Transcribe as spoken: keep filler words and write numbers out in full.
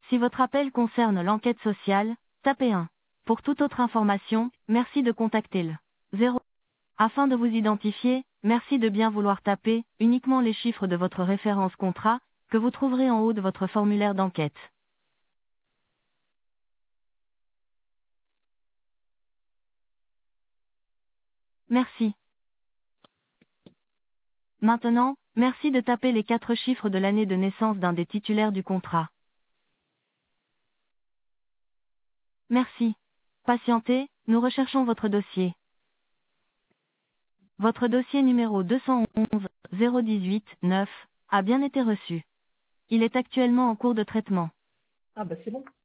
Si votre appel concerne l'enquête sociale, tapez un. Pour toute autre information, merci de contacter le zéro. Afin de vous identifier, merci de bien vouloir taper uniquement les chiffres de votre référence contrat, que vous trouverez en haut de votre formulaire d'enquête. Merci. Maintenant, merci de taper les quatre chiffres de l'année de naissance d'un des titulaires du contrat. Merci. Patientez, nous recherchons votre dossier. Votre dossier numéro deux cent onze zéro dix-huit neuf a bien été reçu. Il est actuellement en cours de traitement. Ah bah c'est bon.